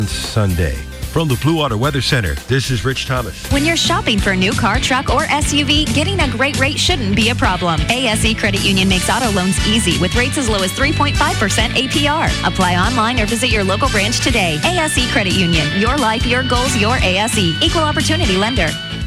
Sunday. From the Blue Water Weather Center, this is Rich Thomas. When you're shopping for a new car, truck, or SUV, getting a great rate shouldn't be a problem. ASE Credit Union makes auto loans easy with rates as low as 3.5% APR. Apply online or visit your local branch today. ASE Credit Union. Your life, your goals, your ASE. Equal Opportunity Lender.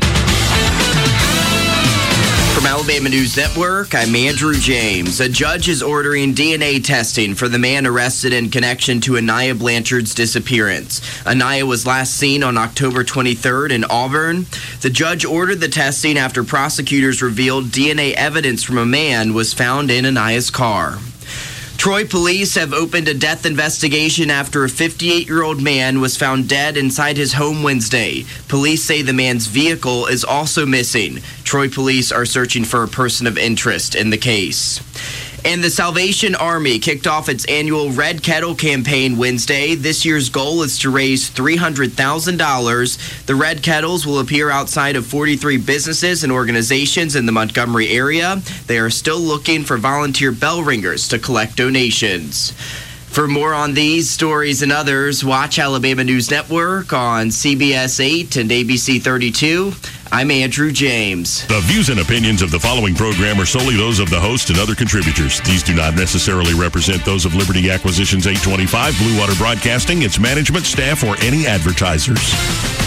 From Alabama News Network, I'm Andrew James. A judge is ordering DNA testing for the man arrested in connection to Anaya Blanchard's disappearance. Anaya was last seen on October 23rd in Auburn. The judge ordered the testing after prosecutors revealed DNA evidence from a man was found in Anaya's car. Troy police have opened a death investigation after a 58-year-old man was found dead inside his home Wednesday. Police say the man's vehicle is also missing. Troy police are searching for a person of interest in the case. And the Salvation Army kicked off its annual Red Kettle campaign Wednesday. This year's goal is to raise $300,000. The Red Kettles will appear outside of 43 businesses and organizations in the Montgomery area. They are still looking for volunteer bell ringers to collect donations. For more on these stories and others, watch Alabama News Network on CBS 8 and ABC 32. I'm Andrew James. The views and opinions of the following program are solely those of the host and other contributors. These do not necessarily represent those of Liberty Acquisitions 825, Blue Water Broadcasting, its management, staff, or any advertisers.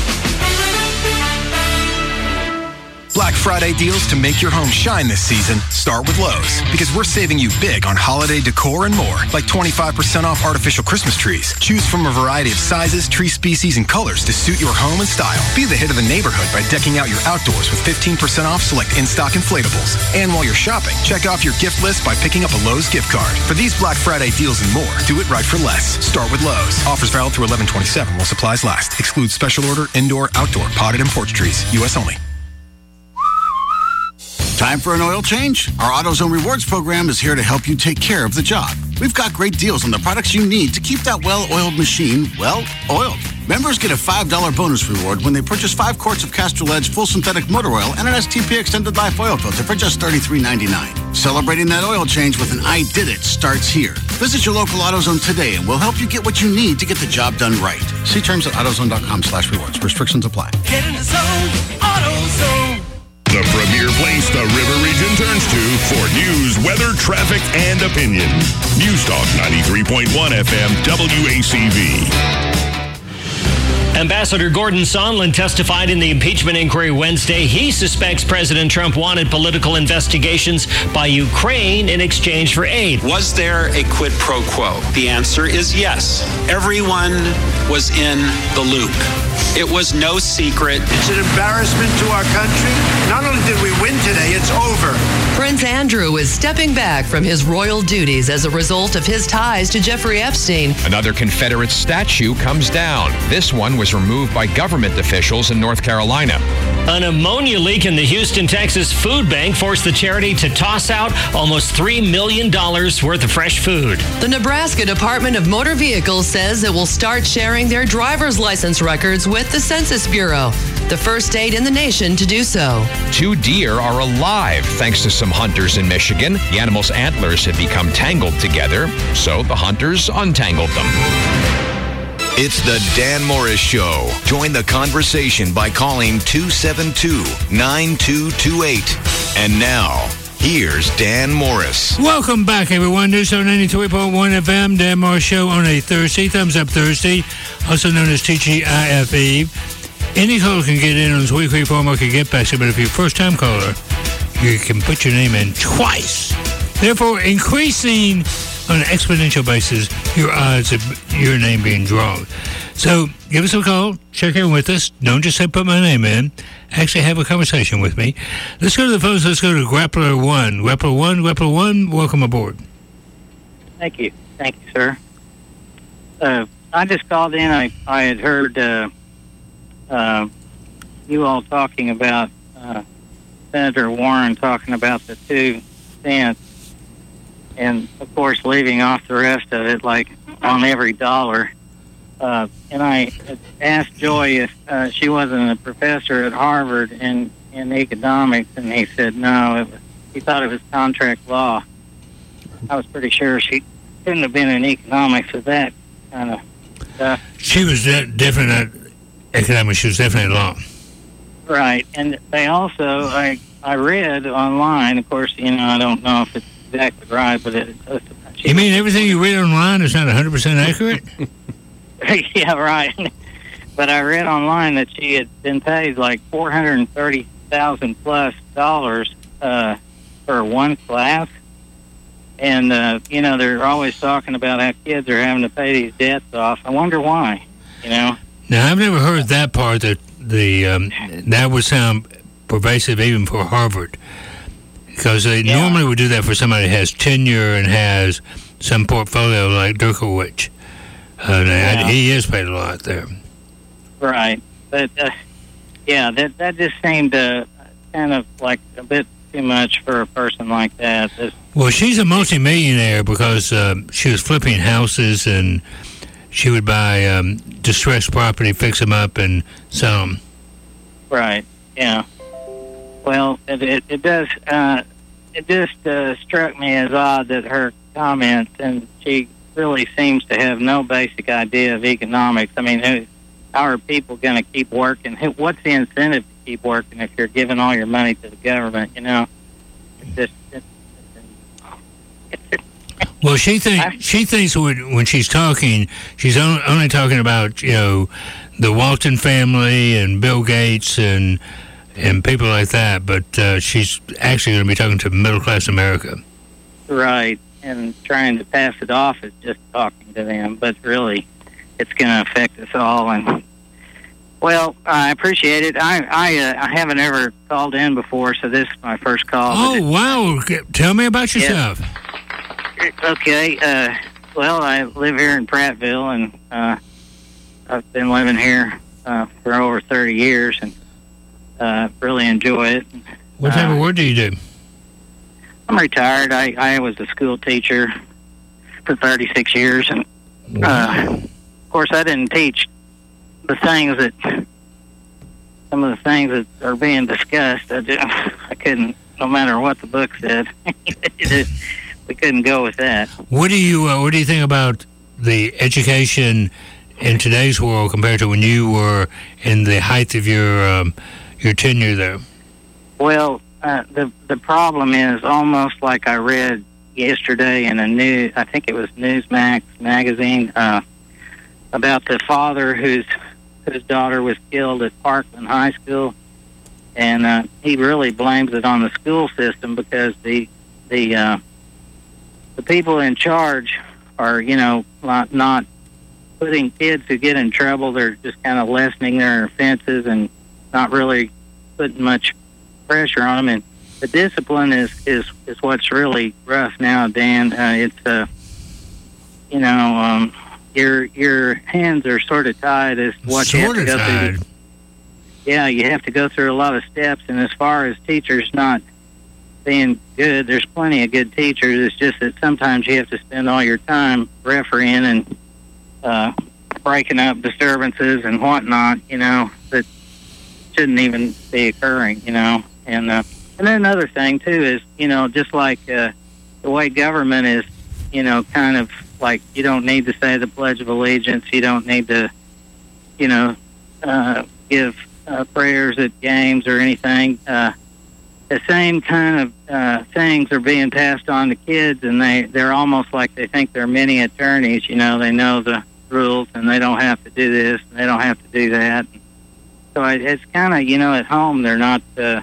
Black Friday deals to make your home shine this season start with Lowe's, because we're saving you big on holiday decor and more, like 25% off artificial Christmas trees. Choose from a variety of sizes, tree species, and colors to suit your home and style. Be the hit of the neighborhood by decking out your outdoors with 15% off select in-stock inflatables. And while you're shopping, check off your gift list by picking up a Lowe's gift card. For these Black Friday deals and more, do it right for less. Start with Lowe's. Offers valid through 11/27 while supplies last. Excludes special order, indoor, outdoor, potted, and porch trees. U.S. only. Time for an oil change? Our AutoZone Rewards program is here to help you take care of the job. We've got great deals on the products you need to keep that well-oiled machine well-oiled. Members get a $5 bonus reward when they purchase 5 quarts of Castrol Edge full synthetic motor oil and an STP extended life oil filter for just $33.99. Celebrating that oil change with an I Did It starts here. Visit your local AutoZone today and we'll help you get what you need to get the job done right. See terms at AutoZone.com/rewards. Restrictions apply. Get in the zone, AutoZone. The premier place the River Region turns to for news, weather, traffic, and opinion. News Talk 93.1 FM WACV. Ambassador Gordon Sondland testified in the impeachment inquiry Wednesday. He suspects President Trump wanted political investigations by Ukraine in exchange for aid. Was there a quid pro quo? The answer is yes. Everyone was in the loop. It was no secret. It's an embarrassment to our country. Not only did we win today, it's over. Prince Andrew is stepping back from his royal duties as a result of his ties to Jeffrey Epstein. Another Confederate statue comes down. This one was removed by government officials in North Carolina. An ammonia leak in the Houston, Texas food bank forced the charity to toss out almost $3 million worth of fresh food. The Nebraska Department of Motor Vehicles says it will start sharing their driver's license records with the Census Bureau, the first state in the nation to do so. 2 deer are alive thanks to some hunters in Michigan. The animals' antlers had become tangled together, so the hunters untangled them. It's the Dan Morris Show. Join the conversation by calling 272-9228. And now, here's Dan Morris. Welcome back, everyone. News on 92.1 FM, Dan Morris Show on a Thursday, Thumbs Up Thursday, also known as TGIFE. Any caller can get in on this weekly format, can get back, but if you're a first-time caller, you can put your name in twice. Therefore, increasing on an exponential basis your odds of your name being drawn. So give us a call, check in with us. Don't just say put my name in. Actually have a conversation with me. Let's go to the phones. Let's go to Grappler 1. Grappler 1, welcome aboard. Thank you, sir. I just called in. I had heard you all talking about Senator Warren talking about the 2 cents. And, of course, leaving off the rest of it, like on every dollar. And I asked Joy if she wasn't a professor at Harvard in economics, and he said no. He thought it was contract law. I was pretty sure she couldn't have been in economics with that kind of She was definitely not economic. She was definitely law. Right, and they also, I read online, of course, I don't know if it's exactly right, but you mean everything you read online is not 100% accurate? Yeah, right. But I read online that she had been paid like $430,000 plus for one class. And, they're always talking about how kids are having to pay these debts off. I wonder why, Now, I've never heard that part, that that would sound pervasive even for Harvard. Because they normally would do that for somebody that has tenure and has some portfolio like Derkowitz. He is paid a lot there. Right. But, that just seemed kind of like a bit too much for a person like that. Well, she's a multimillionaire because she was flipping houses, and she would buy distressed property, fix them up, and sell them. Right, yeah. Well, it does. It just struck me as odd that her comments, and she really seems to have no basic idea of economics. I mean, how are people going to keep working? What's the incentive to keep working if you're giving all your money to the government? Well, she thinks when she's talking, she's only talking about the Walton family and Bill Gates and people like that. But she's actually going to be talking to middle class America. Right, and trying to pass it off as just talking to them, but really, it's going to affect us all. And well, I appreciate it. I haven't ever called in before, so this is my first call. Oh, wow. Tell me about yourself. Yeah. Okay. Well, I live here in Prattville, and I've been living here for over 30 years, and really enjoy it. What type of work do you do? I'm retired. I was a school teacher for 36 years, and of course, I didn't teach the things some of the things that are being discussed. I couldn't, no matter what the book said. We couldn't go with that. What do you think about the education in today's world compared to when you were in the height of your tenure there? Well, the problem is almost like I read yesterday in I think it was Newsmax magazine, about the father whose daughter was killed at Parkland High School, and he really blames it on the school system because the people in charge are, not putting kids who get in trouble. They're just kind of lessening their offenses and not really putting much pressure on them. And the discipline is what's really rough now, Dan. It's your hands are sort of tied as to what you have to go through. Yeah, you have to go through a lot of steps. And as far as teachers not being good, there's plenty of good teachers. It's just that sometimes you have to spend all your time refereeing and breaking up disturbances and whatnot, that shouldn't even be occurring, And then another thing, too, is, just like the way government is, kind of like you don't need to say the Pledge of Allegiance. You don't need to, give prayers at games or anything. The same kind of things are being passed on to kids, and they're almost like they think they're mini attorneys. They know the rules, and they don't have to do this, and they don't have to do that. So it's kind of, at home they're not,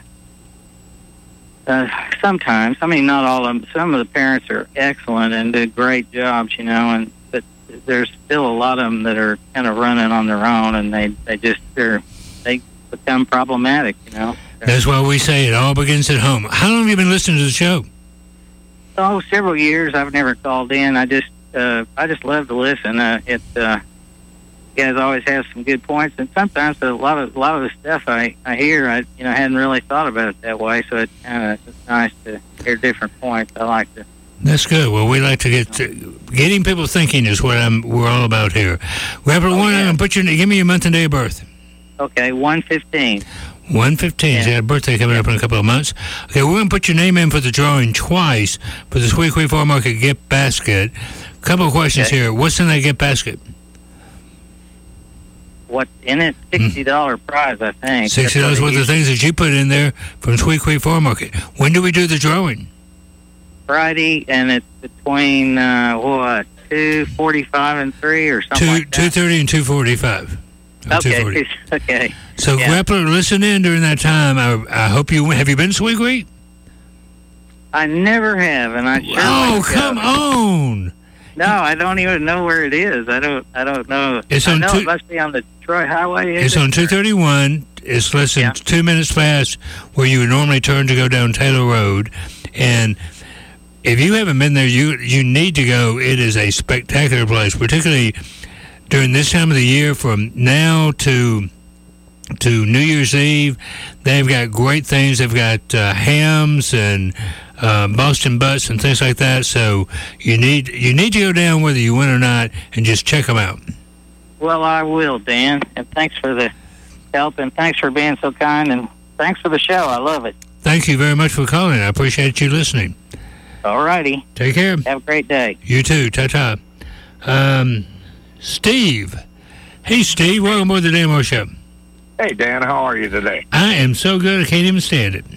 sometimes, I mean, not all of them, some of the parents are excellent and do great jobs, but there's still a lot of them that are kind of running on their own, and they become problematic, That's why we say it all begins at home. How long have you been listening to the show? Oh, several years. I've never called in. I just love to listen. You guys always have some good points, and sometimes a lot of the stuff I hear, I hadn't really thought about it that way. So it's nice to hear different points. I like to. That's good. Well, we like to getting people thinking is what we're all about here. Rapper one, I'm gonna give me your month and day of birth. Okay, 1/15. 1/15. Yeah. So you got a birthday coming up in a couple of months. Okay, we're going to put your name in for the drawing twice for the Squeaky Farm Market gift basket. A couple of questions here. What's in that gift basket? what's in it. $60 prize, I think. $60 worth of things that you put in there from Sweet Creek Farm Market. When do we do the drawing? Friday, and it's between 2:45 and 3 or something like that. 2:30 and 2:45. Okay. Okay. So, Grappler, listen in during that time. I hope you have you been to Sweet Creek? I never have, and I sure. Oh, come on! No, I don't even know where it is. I don't know. It's on it must be on the Troy Highway. It's on 231. It's less than 2 minutes past where you would normally turn to go down Taylor Road, and if you haven't been there, you need to go. It is a spectacular place, particularly during this time of the year, from now to New Year's Eve. They've got great things. They've got hams and Boston butts and things like that. So you need to go down whether you win or not and just check them out. Well, I will, Dan. And thanks for the help, and thanks for being so kind, and thanks for the show. I love it. Thank you very much for calling. I appreciate you listening. All righty. Take care. Have a great day. You too. Ta-ta. Steve. Hey, Steve. Welcome aboard the Demo Show. Hey, Dan. How are you today? I am so good I can't even stand it.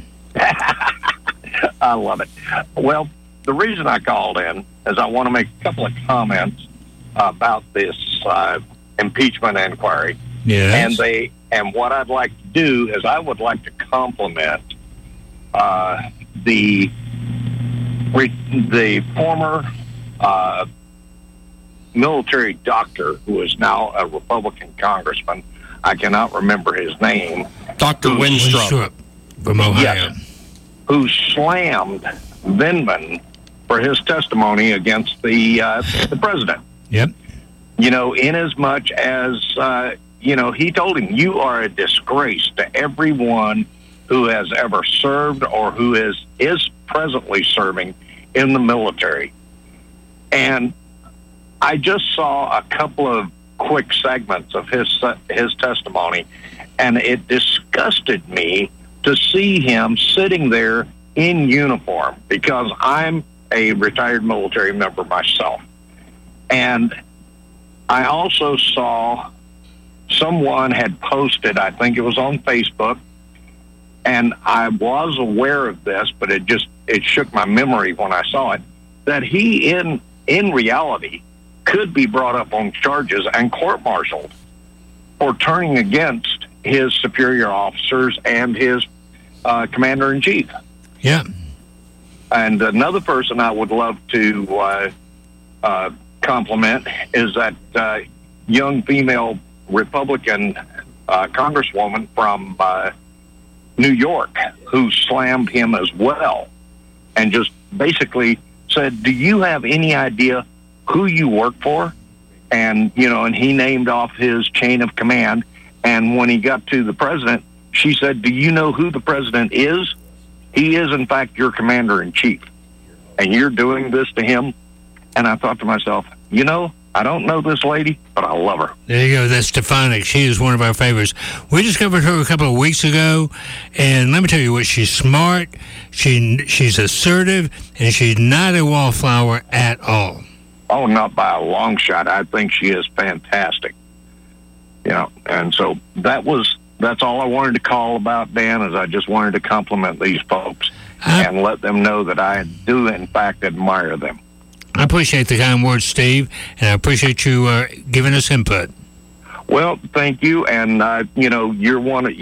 I love it. Well, the reason I called in is I want to make a couple of comments about this impeachment inquiry. Yes. And what I'd like to do is I would like to compliment the former military doctor who is now a Republican congressman. I cannot remember his name. Dr. Winstrup from Ohio. Yes, who slammed Vindman for his testimony against the president. Yep. You know, in as much as, he told him, you are a disgrace to everyone who has ever served or who is presently serving in the military. And I just saw a couple of quick segments of his testimony, and it disgusted me to see him sitting there in uniform, because I'm a retired military member myself. And I also saw someone had posted, I think it was on Facebook, and I was aware of this, but it shook my memory when I saw it, that he in reality could be brought up on charges and court-martialed for turning against his superior officers and his commander-in-chief. Yeah. And another person I would love to compliment is that young female Republican congresswoman from New York, who slammed him as well and just basically said, do you have any idea who you work for? And, and he named off his chain of command. And when he got to the president, she said, do you know who the president is? He is, in fact, your commander-in-chief. And you're doing this to him? And I thought to myself, I don't know this lady, but I love her. There you go. That's Stefanik. She is one of our favorites. We discovered her a couple of weeks ago, and let me tell you what, she's smart, she's assertive, and she's not a wallflower at all. Oh, not by a long shot. I think she is fantastic. And so that's all I wanted to call about, Dan, is I just wanted to compliment these folks and let them know that I do, in fact, admire them. I appreciate the kind words, Steve, and I appreciate you giving us input. Well, thank you, and you're one of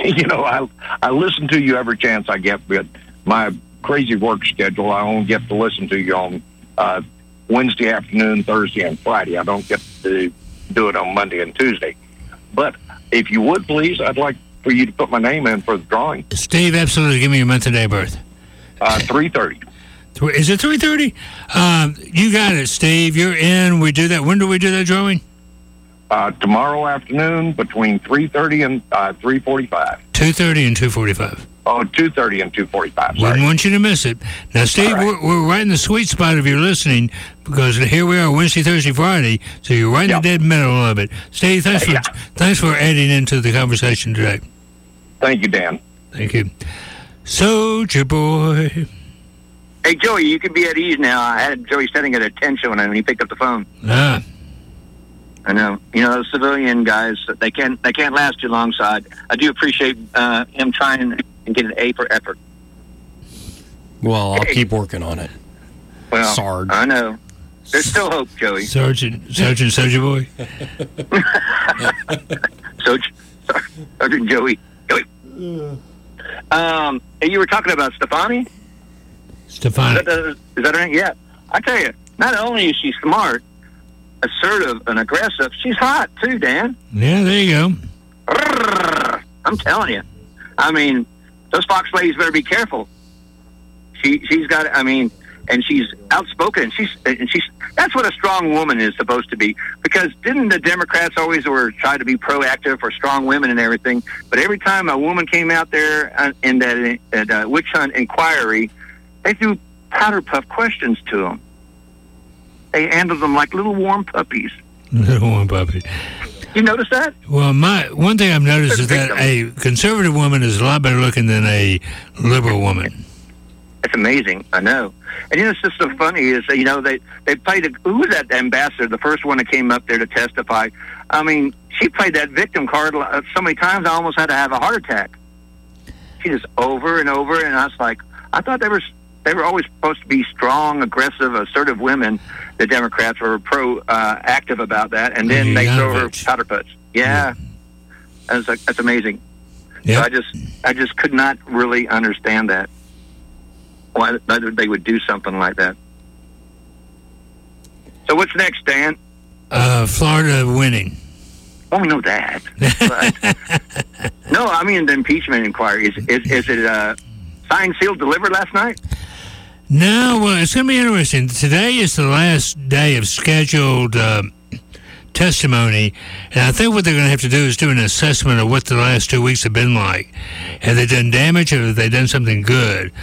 I listen to you every chance I get, but my crazy work schedule, I only get to listen to you on Wednesday afternoon, Thursday, and Friday. I don't get to do it on Monday and Tuesday. But if you would, please, I'd like for you to put my name in for the drawing. Steve, absolutely. Give me your month and day of birth. 3:30. Is it 3:30? You got it, Steve. You're in. We do that. When do we do that drawing? Tomorrow afternoon between 3:30 and 3:45. 2:30 and 2:45. Oh, 2:30 and 2:45. Wouldn't want you to miss it. Now, Steve, we're right in the sweet spot of your listening, because here we are Wednesday, Thursday, Friday, so you're right in the dead middle of it. Steve, thanks for adding into the conversation today. Thank you, Dan. Thank you. Soldier Boy. Hey, Joey, you can be at ease now. I had Joey setting at attention when he picked up the phone. I know. You know, those civilian guys, they can't last too long. So I do appreciate him trying and get an A for effort. Well, I'll keep working on it. Well, Sarge. I know. There's still hope, Joey. Sergeant Boy. Sergeant Joey. And you were talking about Stefani? Stefani. Is that her name? Yeah. I tell you, not only is she smart, assertive, and aggressive, she's hot, too, Dan. Yeah, there you go. I'm telling you. I mean, those Fox ladies better be careful. She's got, I mean, and she's outspoken. And she's that's what a strong woman is supposed to be. Because didn't the Democrats always try to be proactive for strong women and everything? But every time a woman came out there in that witch hunt inquiry, they threw powder puff questions to them. They handled them like little warm puppies. Little warm puppies. You notice that? Well, one thing I've noticed is that a conservative woman is a lot better looking than a liberal woman. It's amazing. I know. And you know, it's just so funny is, you know, they played, who was that ambassador, the first one that came up there to testify? I mean, she played that victim card so many times I almost had to have a heart attack. She just over and over, and I was like, I thought they were always supposed to be strong, aggressive, assertive women. The Democrats were active about that, and then they throw her powder puffs. Yeah. That's amazing. Yeah. So I just could not really understand that. Why they would do something like that. So what's next, Dan? Florida winning. Oh, I know that. But, no, I mean the impeachment inquiry. Is it signed, sealed, delivered last night? No, well, it's going to be interesting. Today is the last day of scheduled testimony, and I think what they're going to have to do is do an assessment of what the last 2 weeks have been like. Have they done damage, or have they done something good?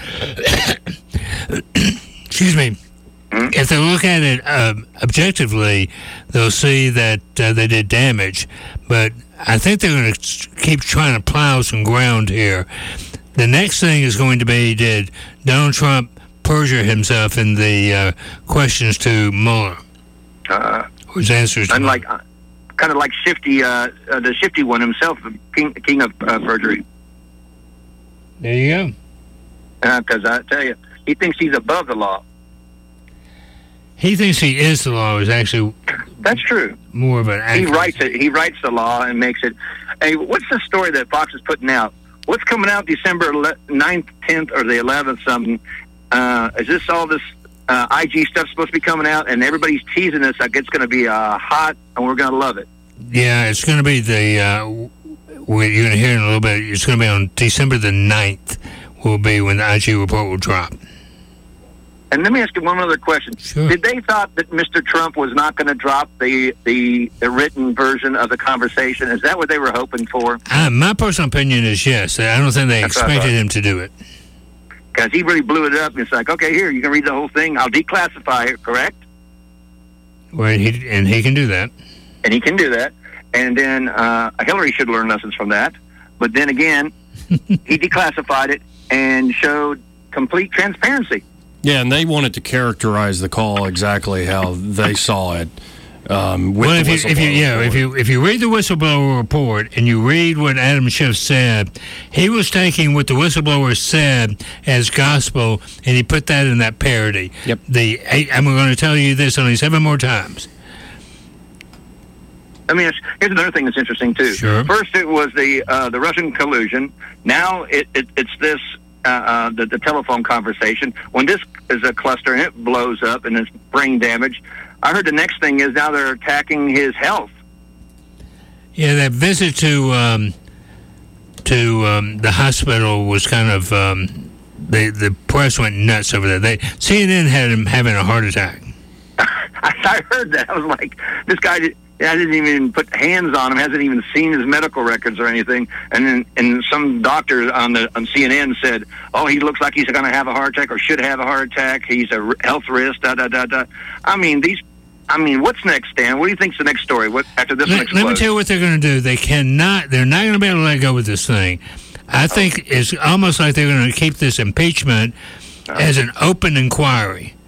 Excuse me. If they look at it objectively, they'll see that they did damage, but I think they're going to keep trying to plow some ground here. The next thing is going to be, did Donald Trump perjure himself in the questions to Mueller? His answers. Unlike, kind of like Shifty, the Shifty one himself, the king of perjury. There you go. Because I tell you, he thinks he's above the law. He thinks he is the law. Is actually that's true. More of an he writes it. He writes the law and makes it. Hey, what's the story that Fox is putting out? What's coming out December 9th, 10th, or the 11th? Something. Is this all this IG stuff supposed to be coming out? And everybody's teasing us like it's going to be hot, and we're going to love it. Yeah, it's going to be the. You're going to hear in a little bit. It's going to be on December the 9th. Will be when the IG report will drop. And let me ask you one other question. Sure. Did they thought that Mr. Trump was not going to drop the written version of the conversation? Is that what they were hoping for? My personal opinion is yes. I don't think they expected him to do it. Because he really blew it up. It's like, okay, here, you can read the whole thing. I'll declassify it, correct? Well, he can do that. And he can do that. And then Hillary should learn lessons from that. But then again, he declassified it and showed complete transparency. Yeah, and they wanted to characterize the call exactly how they saw it. If you read the whistleblower report and you read what Adam Schiff said, he was taking what the whistleblower said as gospel, and he put that in that parody. Yep. I'm going to tell you this only 7 more times. I mean, here's another thing that's interesting too. Sure. First, it was the Russian collusion. Now it's this the telephone conversation. When this is a cluster and it blows up and it's brain damage, I heard the next thing is now they're attacking his health. Yeah, that visit to the hospital was kind of the press went nuts over there. CNN had him having a heart attack. I heard that. I was like, this guy didn't even put hands on him, hasn't even seen his medical records or anything. And then some doctor on CNN said, oh, he looks like he's going to have a heart attack or should have a heart attack. He's a health risk, I mean, what's next, Dan? What do you think's the next story? What after this one explodes? Let me tell you what they're going to do. They're not going to be able to let go with this thing. I think it's almost like they're going to keep this impeachment as an open inquiry.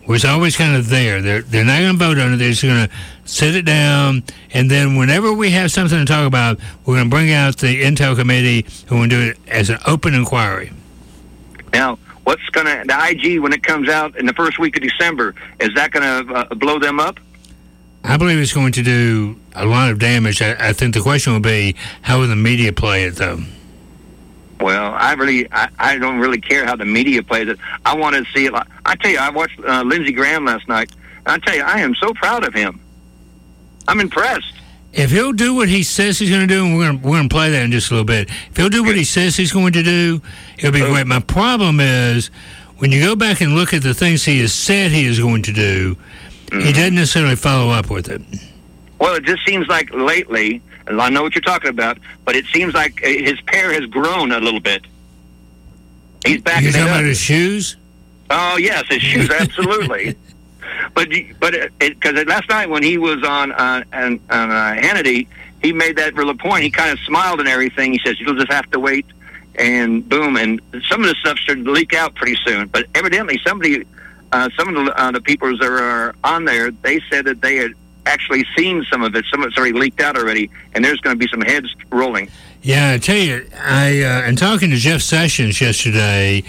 was always kind of there. They're not going to vote on it. They're just going to sit it down, and then whenever we have something to talk about, we're going to bring out the Intel Committee, who will do it as an open inquiry. Now, what's going to, the IG, when it comes out in the first week of December, is that going to blow them up? I believe it's going to do a lot of damage. I think the question will be, how will the media play it, though? Well, I don't really care how the media plays it. I want to see it. I tell you, I watched Lindsey Graham last night. I tell you, I am so proud of him. I'm impressed. If he'll do what he says he's going to do, and we're going to play that in just a little bit. If he'll do what he says he's going to do, it'll be great. My problem is, when you go back and look at the things he has said he is going to do, he doesn't necessarily follow up with it. Well, it just seems like lately, and I know what you're talking about, but it seems like his pair has grown a little bit. He's backing it up. You're talking about his shoes? Oh, yes, his shoes, absolutely. But because last night when he was on Hannity, he made that real point. He kind of smiled and everything. He says, you'll just have to wait, and boom. And some of the stuff should leak out pretty soon. But evidently some of the people that are on there, they said that they had actually seen some of it. Some of it's already leaked out already, and there's going to be some heads rolling. Yeah, I tell you, in talking to Jeff Sessions yesterday,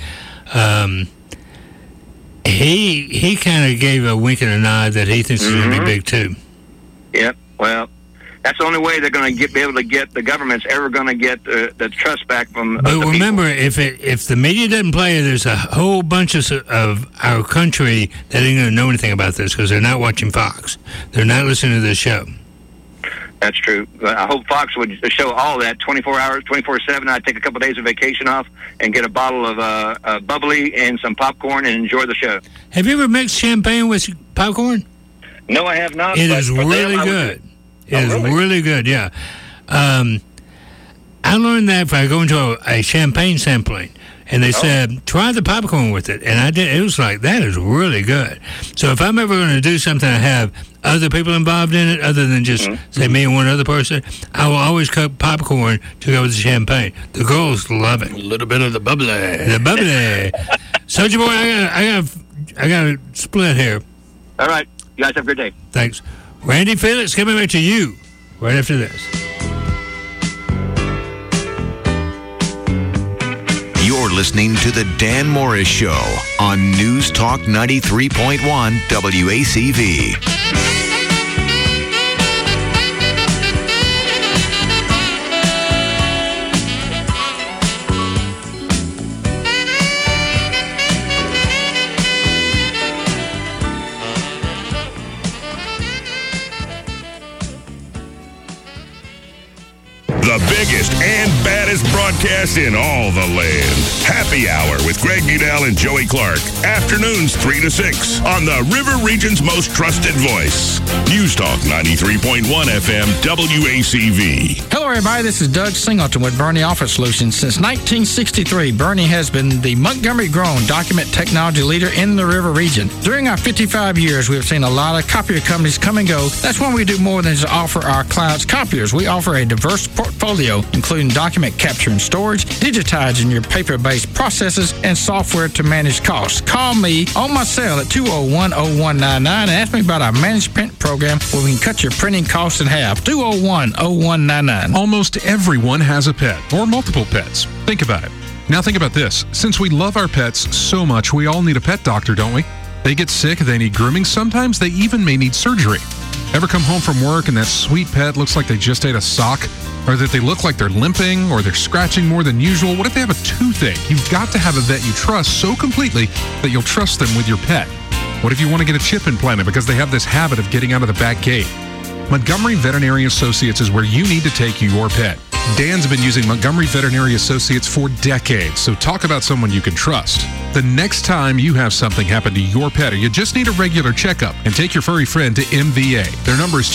he kind of gave a wink and a nod that he thinks it's going to be big too. Yep. Well, that's the only way they're going to be able to get, the government's ever going to get the trust back from But remember, if the media doesn't play it, there's a whole bunch of our country that ain't going to know anything about this because they're not watching Fox. They're not listening to this show. That's true. I hope Fox would show all that 24 hours, 24/7. I'd take a couple of days of vacation off and get a bottle of bubbly and some popcorn and enjoy the show. Have you ever mixed champagne with popcorn? No, I have not. It is really good. It is really good, yeah. I learned that if I go into a champagne sampling, and they said, try the popcorn with it. And I did. It was like, that is really good. So if I'm ever going to do something I have other people involved in it, other than just, say, me and one other person, I will always cook popcorn to go with the champagne. The girls love it. A little bit of the bubbly. The bubbly. Soldier Boy, I got a split here. All right. You guys have a good day. Thanks. Randy Felix, coming back to you right after this. You're listening to The Dan Morris Show on News Talk 93.1 WACV. The biggest and baddest broadcast in all the land. Happy Hour with Greg Goodell and Joey Clark. Afternoons 3 to 6 on the River Region's most trusted voice. News Talk 93.1 FM WACV. Hello, everybody. This is Doug Singleton with Bernie Office Solutions. Since 1963, Bernie has been the Montgomery-grown document technology leader in the River Region. During our 55 years, we have seen a lot of copier companies come and go. That's why we do more than just offer our clients copiers. We offer a diverse portfolio, including document capture and storage, digitizing your paper-based processes, and software to manage costs. Call me on my cell at 201-0199 and ask me about our managed print program where we can cut your printing costs in half. 201-0199. Almost everyone has a pet or multiple pets. Think about it. Now think about this. Since we love our pets so much, we all need a pet doctor, don't we? They get sick, they need grooming, sometimes they even may need surgery. Ever come home from work and that sweet pet looks like they just ate a sock? Or that they look like they're limping or they're scratching more than usual? What if they have a toothache? You've got to have a vet you trust so completely that you'll trust them with your pet. What if you want to get a chip implanted because they have this habit of getting out of the back gate? Montgomery Veterinary Associates is where you need to take your pet. Dan's been using Montgomery Veterinary Associates for decades, so talk about someone you can trust. The next time you have something happen to your pet or you just need a regular checkup, and take your furry friend to MVA. Their number is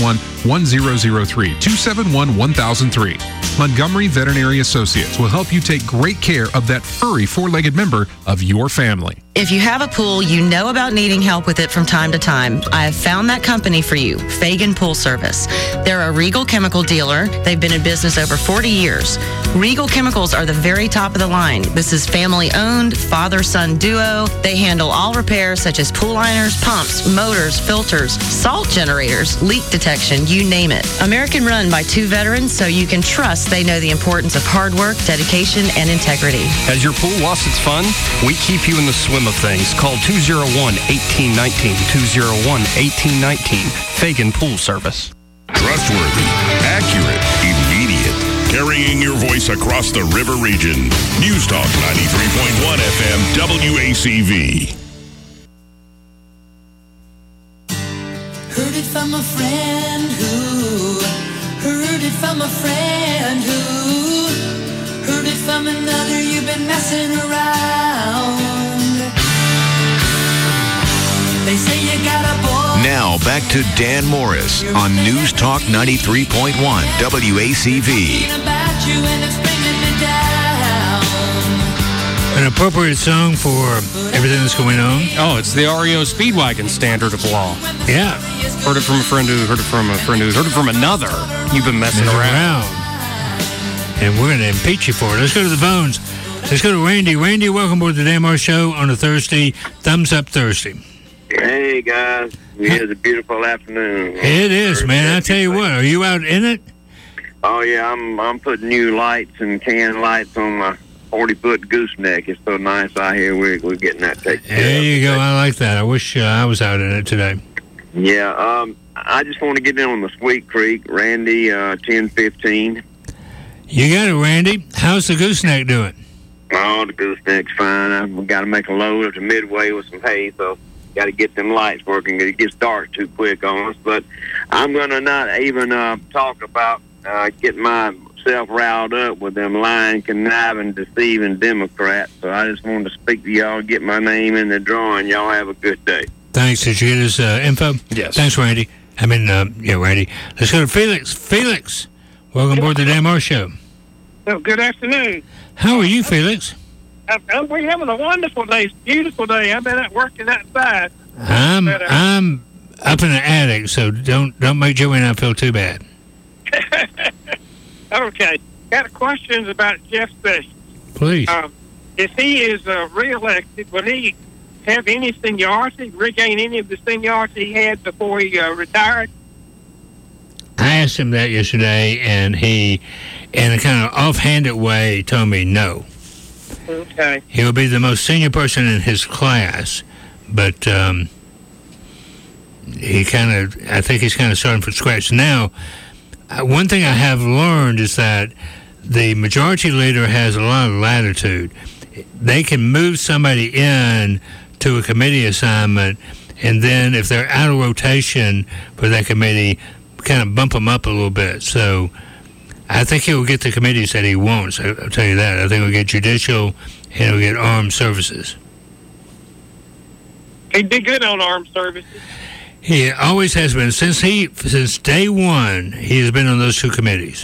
271-1003, 271-1003. Montgomery Veterinary Associates will help you take great care of that furry four-legged member of your family. If you have a pool, you know about needing help with it from time to time. I have found that company for you, Fagan Pool Service. They're a Regal chemical dealer. They've been in business over 40 years. Regal Chemicals are the very top of the line. This is family-owned, father-son duo. They handle all repairs such as pool liners, pumps, motors, filters, salt generators, leak detection, you name it. American run by 2 veterans, so you can trust they know the importance of hard work, dedication, and integrity. Has your pool lost its fun? We keep you in the swim of things. Call 201-1819. 201-1819. Fagan Pool Service. Trustworthy, accurate, immediate. Carrying your voice across the river region. News Talk 93.1 FM WACV. Heard it from a friend who heard it from a friend who heard it from another. You've been messing around. They say you got a boy. Now back to Dan Morris on News Talk 93.1 WACV. About you and it's bringing me down. An appropriate song for everything that's going on. Oh, it's the REO Speedwagon standard of law. Yeah. Heard it from a friend who heard it from a friend who heard it from another. You've been messing around. And we're going to impeach you for it. Let's go to the phones. Let's go to Randy. Randy, welcome aboard the Dan Morris Show on a Thursday. Thumbs up Thursday. Hey, guys. It is a beautiful afternoon. It is, man. I tell you what. Are you out in it? Oh, yeah. I'm putting new lights and can lights on my 40-foot gooseneck. It's so nice out here. We're getting that taken care of. There you go. I like that. I wish I was out in it today. Yeah. I just want to get in on the Sweet Creek. Randy, 1015. You got it, Randy. How's the gooseneck doing? Oh, the gooseneck's fine. I've got to make a load up to Midway with some hay, so got to get them lights working. It gets dark too quick on us. But I'm going to not even talk about getting myself riled up with them lying, conniving, deceiving Democrats. So I just wanted to speak to y'all, get my name in the drawing. Y'all have a good day. Thanks. Did you get his info? Yes. Thanks, Randy. Randy. Let's go to Felix. Felix, welcome aboard the Dan Morris Show. Oh, good afternoon. How are you, Felix? We're having a wonderful day. It's a beautiful day. I've been out working outside. I'm up in the attic, so don't make Joey and I feel too bad. Okay. Got a question about Jeff Sessions. Please. If he is reelected, will he have any seniority, regain any of the seniority he had before he retired? I asked him that yesterday, and he, in a kind of offhanded way, told me no. Okay. He will be the most senior person in his class, but I think he's kind of starting from scratch. Now, one thing I have learned is that the majority leader has a lot of latitude. They can move somebody in to a committee assignment, and then if they're out of rotation for that committee, kind of bump them up a little bit. So I think he will get the committees that he wants. I'll tell you that. I think he'll get judicial and he'll get armed services. He did good on armed services. He always has been. Since day one, he has been on those two committees.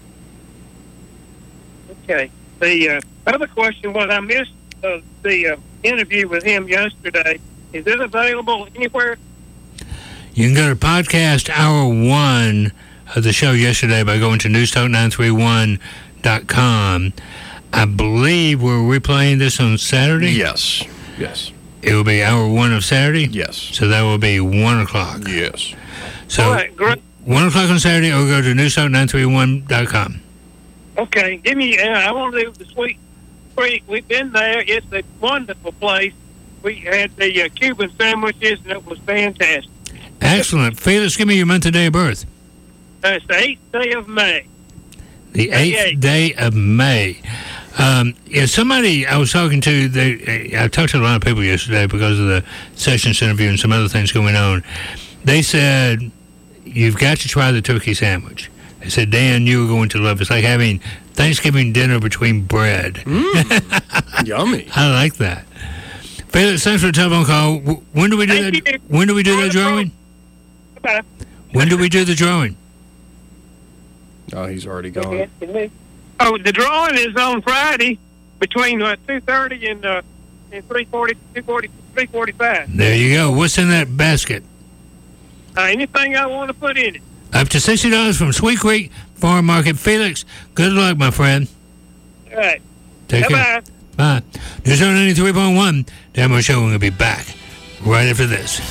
Okay. The other question was, I missed the interview with him yesterday. Is it available anywhere? You can go to podcast hour 1 of the show yesterday by going to newstalk931.com. I believe we're replaying this on Saturday? Yes. It will be hour 1 of Saturday? Yes. So that will be 1 o'clock. Yes. So all right, great. 1 o'clock on Saturday, or go to newstalk931.com. Okay, give me, I want to do the Sweet Creek. We've been there. It's a wonderful place. We had the Cuban sandwiches, and it was fantastic. Excellent. Felix, give me your month and day of birth. It's the 8th day of May. The 8th day of May. Somebody I was talking to, I talked to a lot of people yesterday because of the Sessions interview and some other things going on. They said, you've got to try the turkey sandwich. They said, Dan, you are going to love it. It's like having Thanksgiving dinner between bread. Yummy. I like that. Felix, thanks for the telephone call. When do we do that? When do we do that drawing? Bye. When do we do the drawing? Oh, he's already gone. Oh, the drawing is on Friday between 2:30 and 3:40, 3:45. There you go. What's in that basket? Anything I want to put in it. Up to $60 from Sweet Creek Farm Market. Felix, good luck, my friend. All right. Take care. Bye-bye. Bye. News on 93.1. Dan Moore Show. We're going to be back right after this.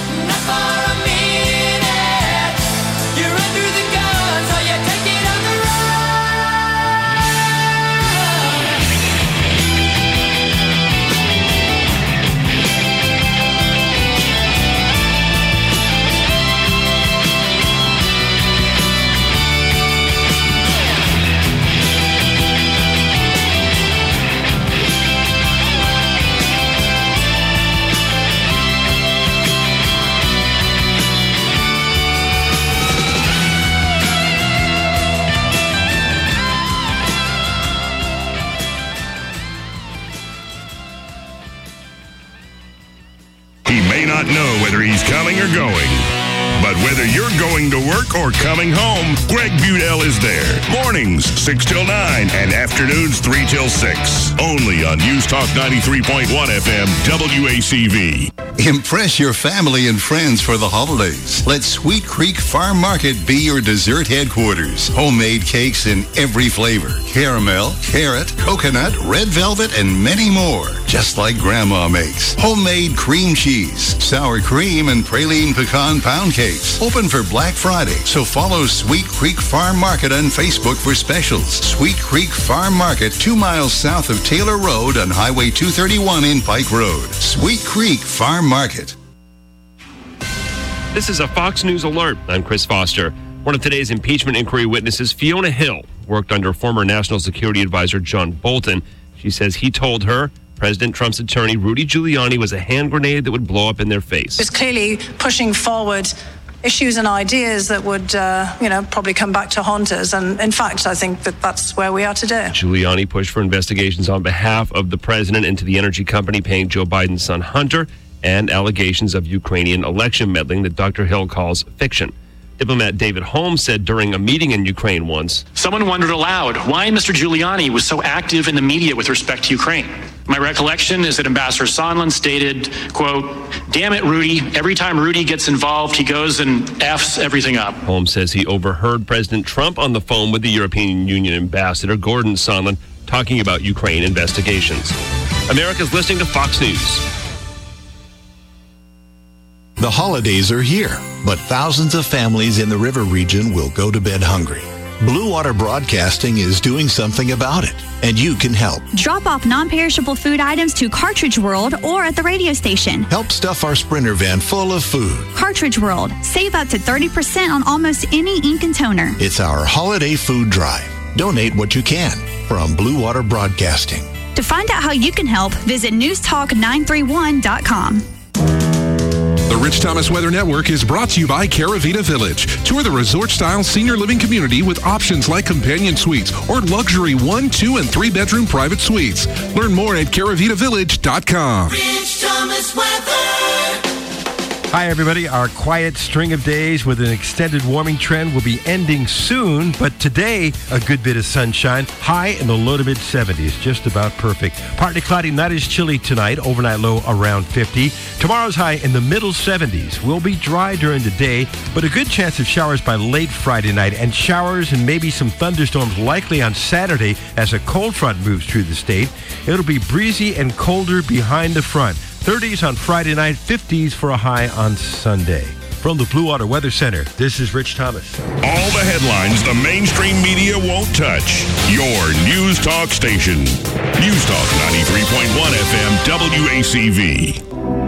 Not know whether he's coming or going. But whether you're going to work or coming home, Greg Budell is there. Mornings, 6 till 9, and afternoons, 3 till 6. Only on News Talk 93.1 FM, WACV. Impress your family and friends for the holidays. Let Sweet Creek Farm Market be your dessert headquarters. Homemade cakes in every flavor. Caramel, carrot, coconut, red velvet, and many more. Just like Grandma makes. Homemade cream cheese, sour cream, and praline pecan pound cakes. Open for Black Friday, so follow Sweet Creek Farm Market on Facebook for specials. Sweet Creek Farm Market, 2 miles south of Taylor Road on Highway 231 in Pike Road. Sweet Creek Farm Market. This is a Fox News alert. I'm Chris Foster. One of today's impeachment inquiry witnesses, Fiona Hill, worked under former National Security Advisor John Bolton. She says he told her President Trump's attorney, Rudy Giuliani, was a hand grenade that would blow up in their face. It's clearly pushing forward issues and ideas that would, probably come back to haunt us. And in fact, I think that that's where we are today. Giuliani pushed for investigations on behalf of the president into the energy company paying Joe Biden's son Hunter and allegations of Ukrainian election meddling that Dr. Hill calls fiction. Diplomat David Holmes said during a meeting in Ukraine once, someone wondered aloud why Mr. Giuliani was so active in the media with respect to Ukraine. My recollection is that Ambassador Sondland stated, quote, "Damn it, Rudy. Every time Rudy gets involved, he goes and F's everything up." Holmes says he overheard President Trump on the phone with the European Union Ambassador Gordon Sondland talking about Ukraine investigations. America's listening to Fox News. The holidays are here, but thousands of families in the river region will go to bed hungry. Blue Water Broadcasting is doing something about it, and you can help. Drop off non-perishable food items to Cartridge World or at the radio station. Help stuff our Sprinter van full of food. Cartridge World. Save up to 30% on almost any ink and toner. It's our holiday food drive. Donate what you can from Blue Water Broadcasting. To find out how you can help, visit newstalk931.com. The Rich Thomas Weather Network is brought to you by Caravita Village. Tour the resort-style senior living community with options like companion suites or luxury 1, 2, and 3-bedroom private suites. Learn more at caravitavillage.com. Rich Thomas Weather. Hi, everybody. Our quiet string of days with an extended warming trend will be ending soon, but today, a good bit of sunshine. High in the low to mid-70s, just about perfect. Partly cloudy, not as chilly tonight. Overnight low around 50. Tomorrow's high in the middle 70s. Will be dry during the day, but a good chance of showers by late Friday night, and showers and maybe some thunderstorms likely on Saturday as a cold front moves through the state. It'll be breezy and colder behind the front. 30s on Friday night, 50s for a high on Sunday. From the Blue Water Weather Center, this is Rich Thomas. All the headlines the mainstream media won't touch. Your News Talk station. News Talk 93.1 FM WACV.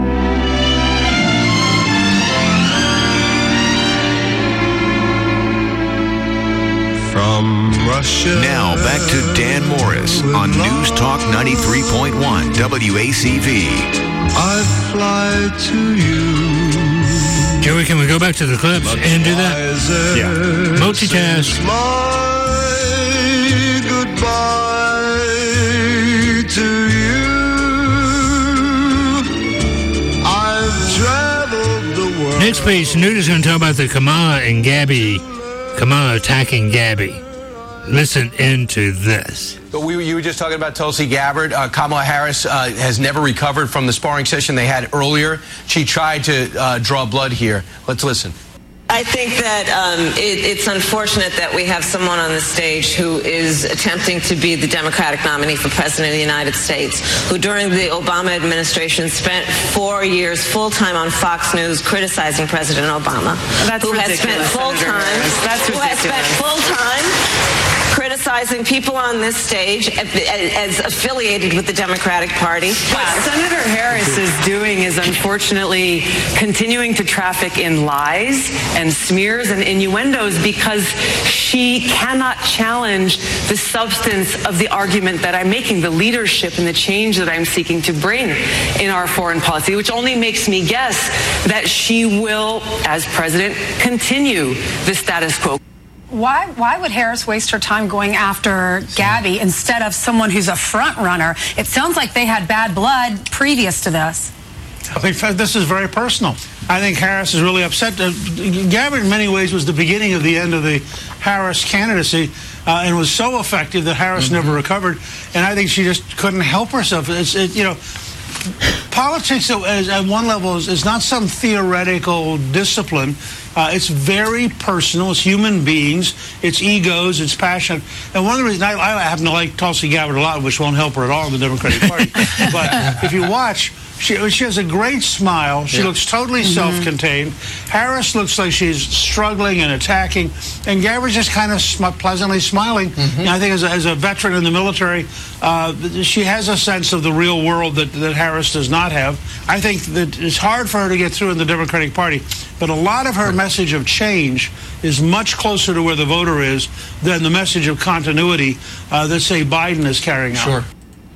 From Russia. Now back to Dan Morris on News Talk 93.1 WACV. I fly to you. Joey, can we go back to the clips and do that? Yeah. Multitask. My goodbye to you. I've traveled the world. Next piece, Nuda's going to talk about the Kamala attacking Gabby. Listen into this. But you were just talking about Tulsi Gabbard. Kamala Harris has never recovered from the sparring session they had earlier. She tried to draw blood here. Let's listen. I think that it's unfortunate that we have someone on the stage who is attempting to be the Democratic nominee for President of the United States, who during the Obama administration spent 4 years full-time on Fox News criticizing President Obama. That's who ridiculous, has spent full-time criticizing people on this stage as affiliated with the Democratic Party. What Senator Harris is doing is unfortunately continuing to traffic in lies and smears and innuendos because she cannot challenge the substance of the argument that I'm making, the leadership and the change that I'm seeking to bring in our foreign policy, which only makes me guess that she will, as president, continue the status quo. Why would Harris waste her time going after Gabby instead of someone who's a front runner? It sounds like they had bad blood previous to this. I think this is very personal. I think Harris is really upset. Gabby, in many ways, was the beginning of the end of the Harris candidacy and was so effective that Harris never recovered. And I think she just couldn't help herself. Politics at one level is not some theoretical discipline. It's very personal. It's human beings. It's egos. It's passion. And one of the reasons I happen to like Tulsi Gabbard a lot, which won't help her at all in the Democratic Party. But if you watch, she has a great smile. She looks totally self-contained. Harris looks like she's struggling and attacking. And Gabbard's just kind of pleasantly smiling. And I think as a veteran in the military, she has a sense of the real world that Harris does not have. I think that it's hard for her to get through in the Democratic Party. But a lot of her message of change is much closer to where the voter is than the message of continuity that, say, Biden is carrying out. Sure.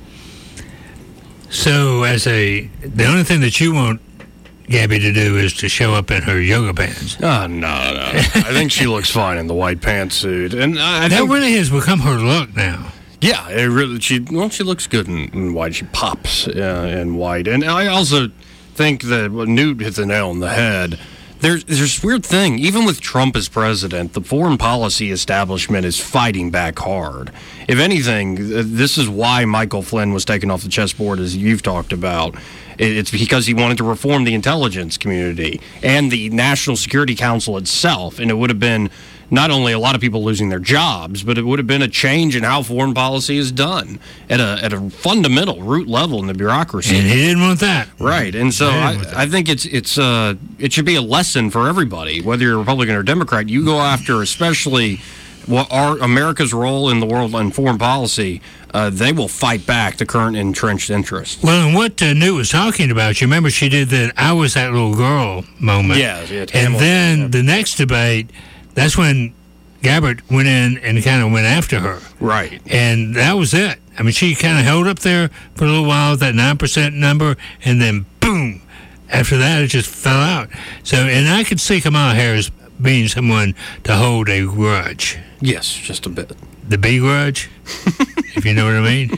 So, the only thing that you want Gabby to do is to show up in her yoga pants. Oh, no. I think she looks fine in the white pantsuit. And that really has become her look now. Yeah, it really. She looks good in white. She pops in white. And I also think that Newt hit the nail on the head. There's this weird thing. Even with Trump as president, the foreign policy establishment is fighting back hard. If anything, this is why Michael Flynn was taken off the chessboard, as you've talked about. It's because he wanted to reform the intelligence community and the National Security Council itself. And it would have been not only a lot of people losing their jobs, but it would have been a change in how foreign policy is done at a fundamental root level in the bureaucracy. And he didn't want that. Right. And so I think it should be a lesson for everybody, whether you're Republican or Democrat. You go after especially what are America's role in the world in foreign policy, they will fight back the current entrenched interests. Well, and what Newt was talking about, you remember she did that I was that little girl moment. Yeah. And then the next debate, that's when Gabbard went in and kind of went after her. Right. And that was it. I mean, she kind of held up there for a little while, that 9% number, and then boom. After that, it just fell out. So, and I could see Kamala Harris being someone to hold a grudge. Yes, just a bit. The B grudge, if you know what I mean.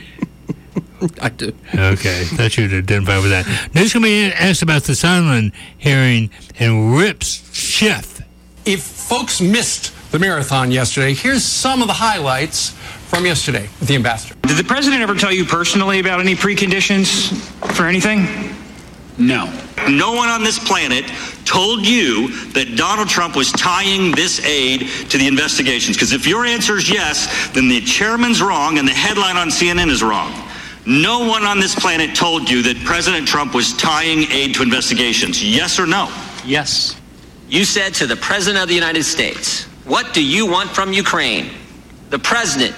I do. Okay, thought you'd identify with that. News going to be asked about the Sondland hearing and Rip's Schiff. If folks missed the marathon yesterday, here's some of the highlights from yesterday with the ambassador. Did the president ever tell you personally about any preconditions for anything? No. No one on this planet told you that Donald Trump was tying this aid to the investigations. Because if your answer is yes, then the chairman's wrong and the headline on CNN is wrong. No one on this planet told you that President Trump was tying aid to investigations. Yes or no? Yes. You said to the President of the United States, what do you want from Ukraine? The President,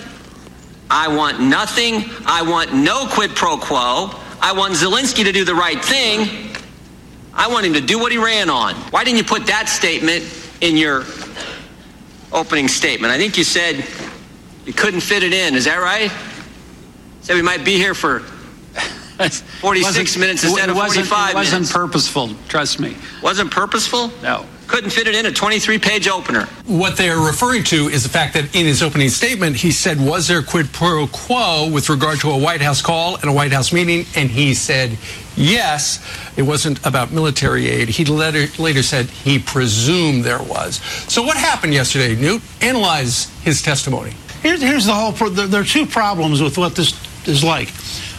I want nothing. I want no quid pro quo. I want Zelensky to do the right thing. I want him to do what he ran on. Why didn't you put that statement in your opening statement? I think you said you couldn't fit it in. Is that right? Said we might be here for 46 minutes instead of 45 minutes. It wasn't purposeful, trust me. Wasn't purposeful? No. Couldn't fit it in a 23-page opener. What they are referring to is the fact that in his opening statement, he said, was there quid pro quo with regard to a White House call and a White House meeting? And he said, yes, it wasn't about military aid. He later said he presumed there was. So what happened yesterday, Newt? Analyze his testimony. Here's the whole, there are two problems with what this is like.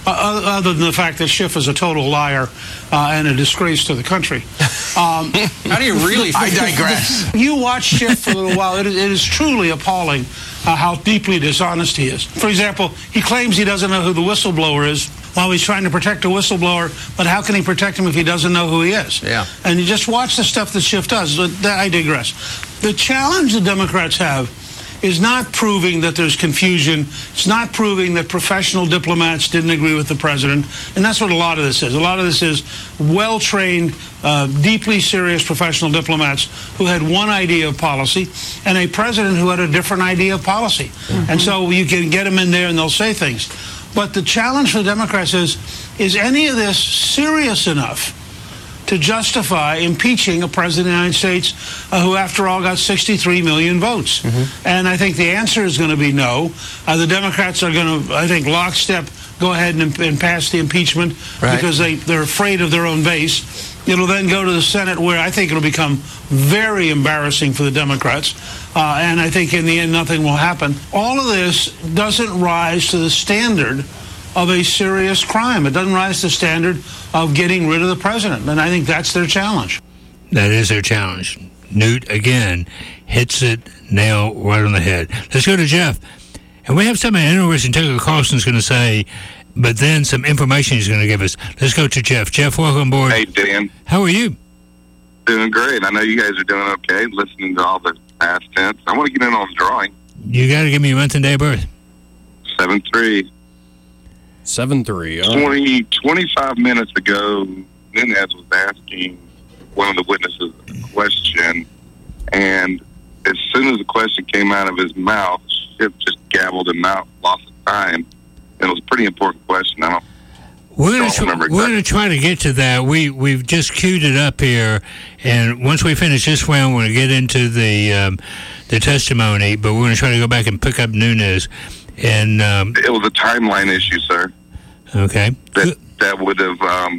other than the fact that Schiff is a total liar and a disgrace to the country. How do you really? I digress. You watch Schiff for a little while. It is truly appalling how deeply dishonest he is. For example, he claims he doesn't know who the whistleblower is while he's trying to protect a whistleblower, but how can he protect him if he doesn't know who he is? Yeah. And you just watch the stuff that Schiff does. I digress. The challenge the Democrats have is not proving that there's confusion. It's not proving that professional diplomats didn't agree with the president. And that's what a lot of this is. A lot of this is well-trained, deeply serious professional diplomats who had one idea of policy and a president who had a different idea of policy. Mm-hmm. And so you can get them in there and they'll say things. But the challenge for the Democrats is any of this serious enough to justify impeaching a president of the United States who, after all, got 63 million votes? Mm-hmm. And I think the answer is going to be no. The Democrats are going to, I think, lockstep go ahead and pass the impeachment because they're afraid of their own base. It'll then go to the Senate, where I think it'll become very embarrassing for the Democrats. And I think in the end, nothing will happen. All of this doesn't rise to the standard of a serious crime. It doesn't rise to the standard of getting rid of the president. And I think that's their challenge. That is their challenge. Newt, again, hits it nail right on the head. Let's go to Jeff. And we have something interesting Tucker Carlson's going to say, but then some information he's going to give us. Let's go to Jeff. Jeff, welcome aboard. Hey, Dan. How are you? Doing great. I know you guys are doing okay, listening to all the past tense. I want to get in on the drawing. You got to give me your month and day of birth. 7-3. 7-3. 25 minutes ago, Nunez was asking one of the witnesses a question, and as soon as the question came out of his mouth, Schiff just gabbled him out, lost the time. And it was a pretty important question. We're going to try to get to that. We've just queued it up here, and once we finish this round, we're going to get into the testimony. But we're going to try to go back and pick up Nunez. And it was a timeline issue, sir. Okay. That would have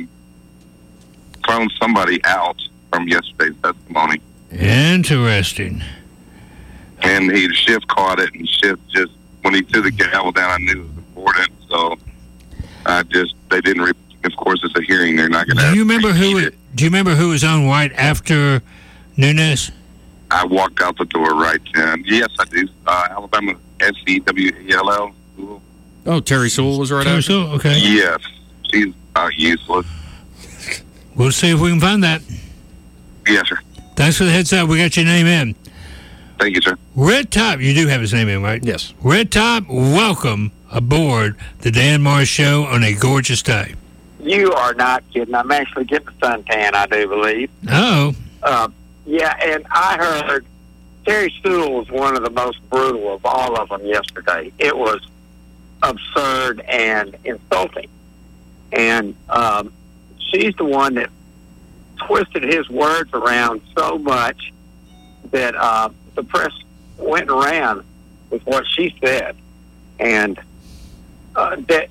thrown somebody out from yesterday's testimony. Interesting. And Schiff caught it, and Schiff just, when he threw the gavel down, I knew it was important. So they didn't. Of course, it's a hearing. They're not going to. Do you remember who was on white after Nunez? I walked out the door right then. Yes, I do. Alabama SEWELL. Oh, Terry Sewell was right after. Sewell, okay. Yes, she's useless. We'll see if we can find that. Yes, sir. Thanks for the heads up. We got your name in. Thank you, sir. Red Top, you do have his name in, right? Yes. Red Top, welcome aboard the Dan Morris Show on a gorgeous day. You are not kidding. I'm actually getting a suntan, I do believe. Oh. Yeah, and I heard Terry Sewell was one of the most brutal of all of them yesterday. It was absurd and insulting. And she's the one that twisted his words around so much that the press went around with what she said. And that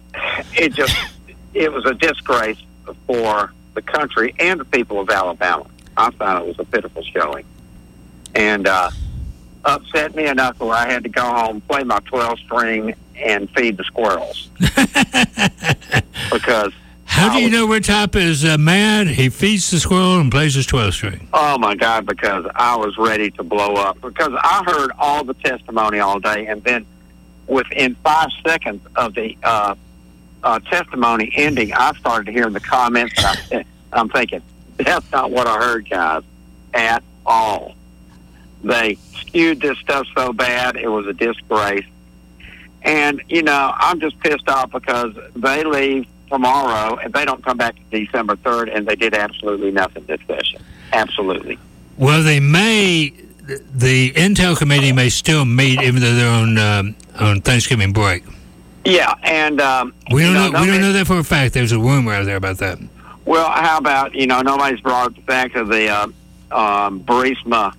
it was a disgrace for the country and the people of Alabama. I thought it was a pitiful showing. And upset me enough where I had to go home, play my 12-string, and feed the squirrels. Because how do you know Red Top is mad? He feeds the squirrel and plays his 12-string. Oh, my God, because I was ready to blow up. Because I heard all the testimony all day, and then within 5 seconds of the testimony ending, I started hearing the comments, and I'm thinking, that's not what I heard, guys, at all. They skewed this stuff so bad, it was a disgrace. And, I'm just pissed off because they leave tomorrow, and they don't come back to December 3rd, and they did absolutely nothing this session. Absolutely. Well, the Intel Committee may still meet even though they're on Thanksgiving break. Yeah, and we don't know that for a fact. There's a rumor out there about that. Well, how about nobody's brought up the fact of the Burisma.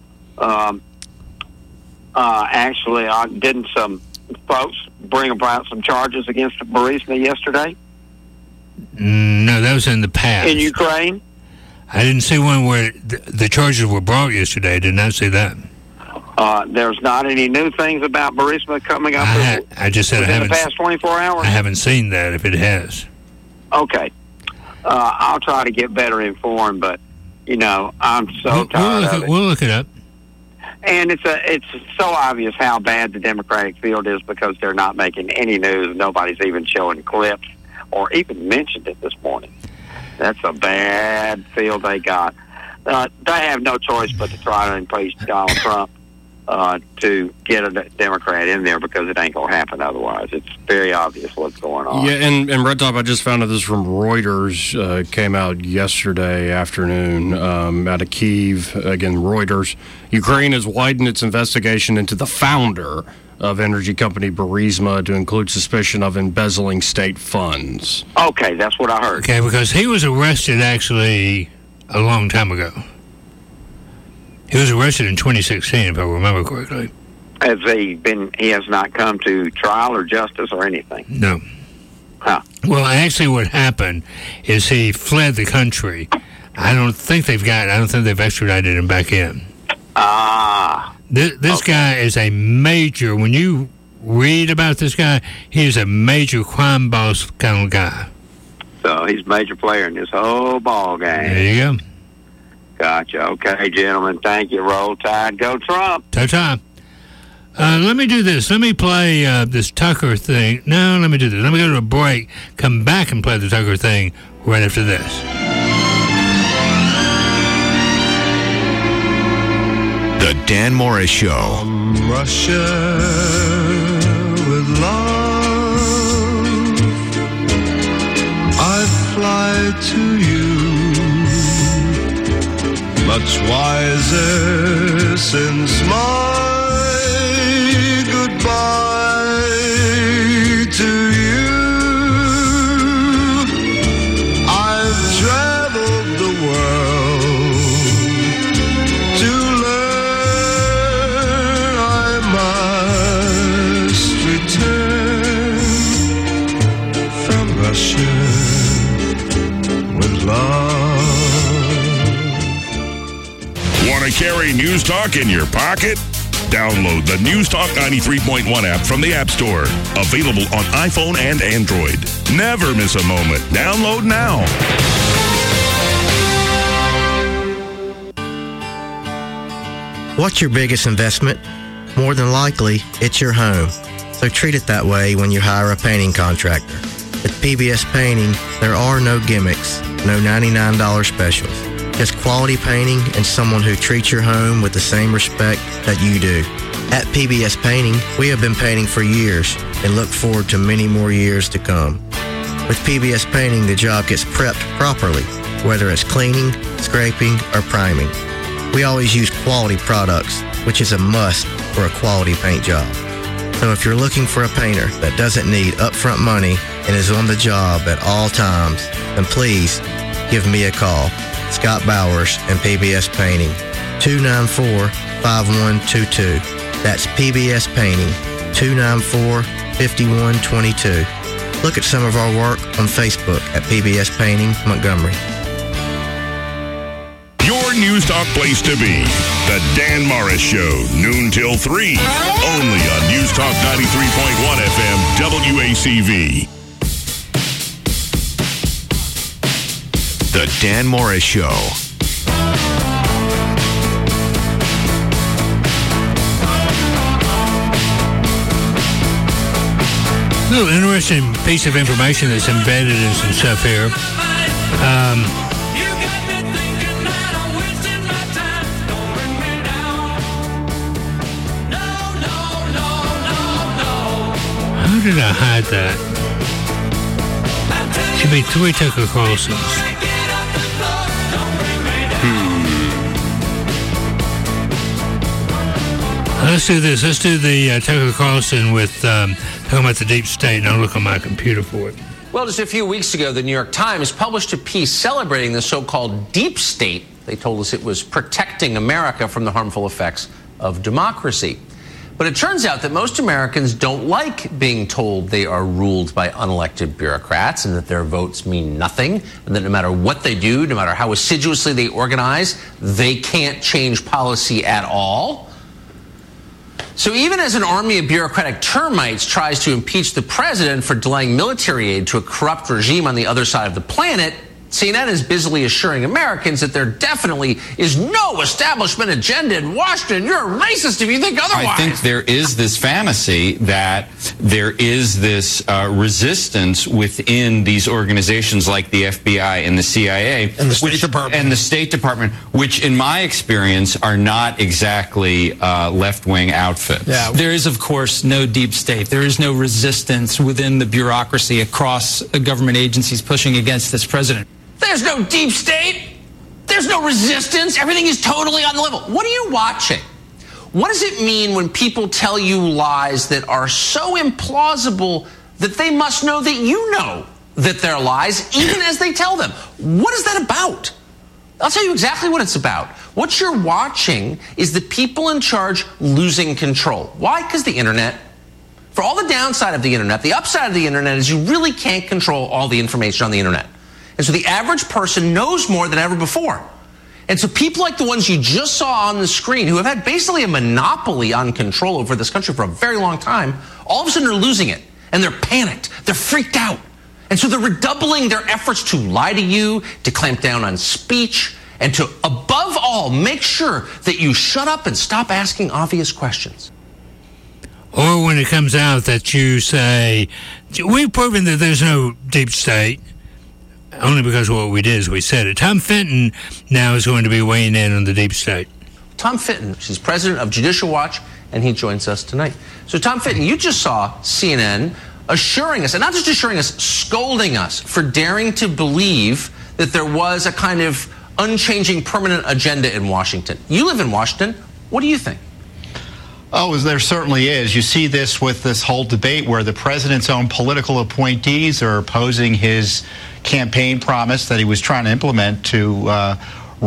Actually, didn't some folks bring about some charges against Burisma yesterday? No, that was in the past. In Ukraine? I didn't see one where the charges were brought yesterday. I did not see that. There's not any new things about Burisma coming up I just said within the past 24 hours? I haven't seen that, if it has. Okay. I'll try to get better informed, but, I'm so tired of it. We'll look it up. And it's so obvious how bad the Democratic field is because they're not making any news. Nobody's even showing clips or even mentioned it this morning. That's a bad field they got. They have no choice but to try to impeach Donald Trump to get a Democrat in there because it ain't going to happen otherwise. It's very obvious what's going on. Yeah, and Red Top, I just found out this from Reuters, came out yesterday afternoon out of Kyiv. Again, Reuters. Ukraine has widened its investigation into the founder of energy company Burisma to include suspicion of embezzling state funds. Okay, that's what I heard. Okay, because he was arrested actually a long time ago. He was arrested in 2016, if I remember correctly. He has not come to trial or justice or anything? No. Huh. Well, actually what happened is he fled the country. I don't think they've extradited him back in. This guy is a major, when you read about this guy, he is a major crime boss kind of guy. So he's a major player in this whole ball game. There you go. Gotcha. Okay, gentlemen. Thank you. Roll Tide. Go Trump. Ta-ta. Let me do this. Let me play this Tucker thing. No, let me do this. Let me go to a break, come back and play the Tucker thing right after this. The Dan Morris Show. From Russia with love, I fly to you, much wiser since my goodbye to you. I've traveled the world to learn I must return from Russia with love. Want to carry News Talk in your pocket? Download the News Talk 93.1 app from the App Store. Available on iPhone and Android. Never miss a moment. Download now. What's your biggest investment? More than likely, it's your home. So treat it that way when you hire a painting contractor. With PBS Painting, there are no gimmicks, no $99 specials. Just quality painting and someone who treats your home with the same respect that you do. At PBS Painting, we have been painting for years and look forward to many more years to come. With PBS Painting, the job gets prepped properly, whether it's cleaning, scraping, or priming. We always use quality products, which is a must for a quality paint job. So if you're looking for a painter that doesn't need upfront money and is on the job at all times, then please give me a call. Scott Bowers and PBS Painting, 294-5122. That's PBS Painting, 294-5122. Look at some of our work on Facebook at PBS Painting Montgomery. Your News Talk place to be. The Dan Morris Show, noon till 3. Only on News Talk 93.1 FM, WACV. The Dan Morris Show. A little interesting piece of information that's embedded in some stuff here. How did I hide that? Should be 3 Tucker Carlsons. Let's do this. Let's do the Tucker Carlson with talking about the deep state, and I'll look on my computer for it. Well, just a few weeks ago, the New York Times published a piece celebrating the so-called deep state. They told us it was protecting America from the harmful effects of democracy. But it turns out that most Americans don't like being told they are ruled by unelected bureaucrats and that their votes mean nothing, and that no matter what they do, no matter how assiduously they organize, they can't change policy at all. So even as an army of bureaucratic termites tries to impeach the president for delaying military aid to a corrupt regime on the other side of the planet, CNN is busily assuring Americans that there definitely is no establishment agenda in Washington. You're a racist if you think otherwise. I think there is this fantasy that there is this resistance within these organizations like the FBI and the CIA and the State Department, which in my experience are not exactly left-wing outfits. Yeah. There is, of course, no deep state. There is no resistance within the bureaucracy across government agencies pushing against this president. There's no deep state. There's no resistance. Everything is totally on the level. What are you watching? What does it mean when people tell you lies that are so implausible that they must know that you know that they're lies, even as they tell them? What is that about? I'll tell you exactly what it's about. What you're watching is the people in charge losing control. Why? Because the internet. For all the downside of the internet, the upside of the internet is you really can't control all the information on the internet. And so the average person knows more than ever before. And so people like the ones you just saw on the screen, who have had basically a monopoly on control over this country for a very long time, all of a sudden are losing it. And they're panicked. They're freaked out. And so they're redoubling their efforts to lie to you, to clamp down on speech, and to, above all, make sure that you shut up and stop asking obvious questions. Or when it comes out that you say, we've proven that there's no deep state, only because what we did is we said it. Tom Fenton now is going to be weighing in on the deep state. Tom Fenton, she's president of Judicial Watch, and he joins us tonight. So Tom Fenton, you just saw CNN assuring us, and not just assuring us, scolding us for daring to believe that there was a kind of unchanging permanent agenda in Washington. You live in Washington. What do you think? Oh, there certainly is. You see this with this whole debate where the president's own political appointees are opposing his campaign promise that he was trying to implement to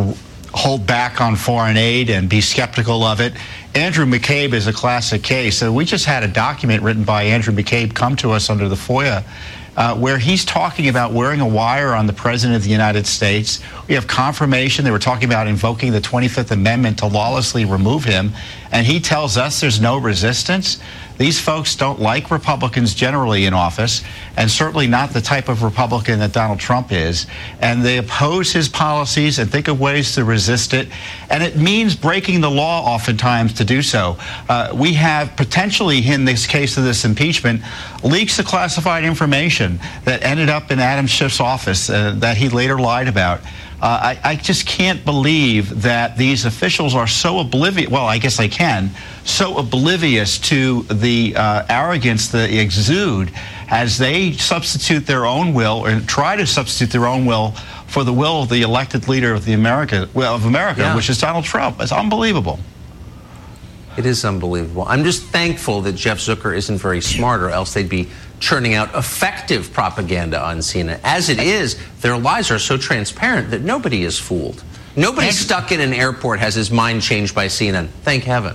hold back on foreign aid and be skeptical of it. Andrew McCabe is a classic case. So we just had a document written by Andrew McCabe come to us under the FOIA where he's talking about wearing a wire on the President of the United States. We have confirmation. They were talking about invoking the 25th Amendment to lawlessly remove him. And he tells us there's no resistance. These folks don't like Republicans generally in office, and certainly not the type of Republican that Donald Trump is. And they oppose his policies and think of ways to resist it. And it means breaking the law oftentimes to do so. We have potentially, in this case of this impeachment, leaks of classified information that ended up in Adam Schiff's office that he later lied about. I just can't believe that these officials are so oblivious. Well, I guess I can. So oblivious to the arrogance they exude as they substitute their own will or try to substitute their own will for the will of the elected leader of America, yeah, which is Donald Trump. It's unbelievable. It is unbelievable. I'm just thankful that Jeff Zucker isn't very smart, or else they'd be churning out effective propaganda on CNN. As it is, their lies are so transparent that nobody is fooled. Nobody stuck in an airport has his mind changed by CNN. Thank heaven.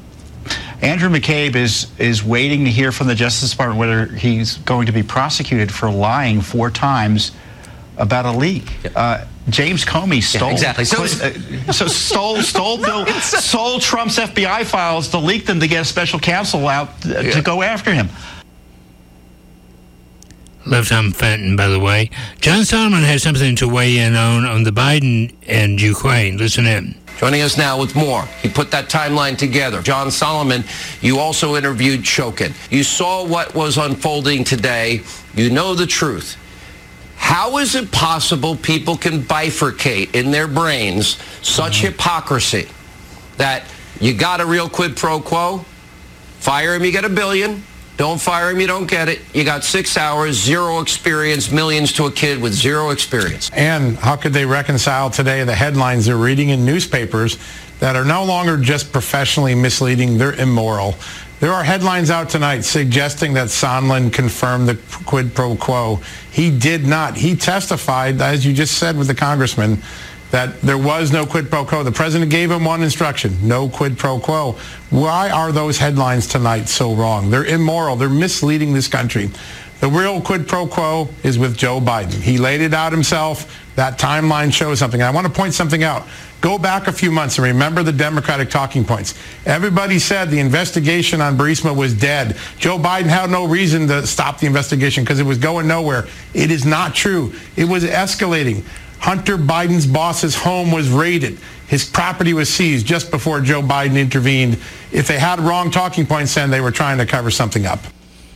Andrew McCabe is waiting to hear from the Justice Department whether he's going to be prosecuted for lying 4 times about a leak. James Comey stole stole Trump's FBI files to leak them to get a special counsel out to go after him. Love Tom Fenton, by the way. John Solomon has something to weigh in on the Biden and Ukraine. Listen in. Joining us now with more. He put that timeline together. John Solomon, you also interviewed Shokin. You saw what was unfolding today. You know the truth. How is it possible people can bifurcate in their brains such hypocrisy that you got a real quid pro quo, fire him, you get $1 billion. Don't fire him, you don't get it. You got 6 hours, 0 experience, millions to a kid with 0 experience. And how could they reconcile today the headlines they're reading in newspapers that are no longer just professionally misleading, they're immoral. There are headlines out tonight suggesting that Sondland confirmed the quid pro quo. He did not. He testified, as you just said with the congressman, that there was no quid pro quo. The president gave him one instruction, no quid pro quo. Why are those headlines tonight so wrong? They're immoral. They're misleading this country. The real quid pro quo is with Joe Biden. He laid it out himself. That timeline shows something. And I want to point something out. Go back a few months and remember the Democratic talking points. Everybody said the investigation on Burisma was dead. Joe Biden had no reason to stop the investigation because it was going nowhere. It is not true. It was escalating. Hunter Biden's boss's home was raided. His property was seized just before Joe Biden intervened. If they had wrong talking points then, they were trying to cover something up.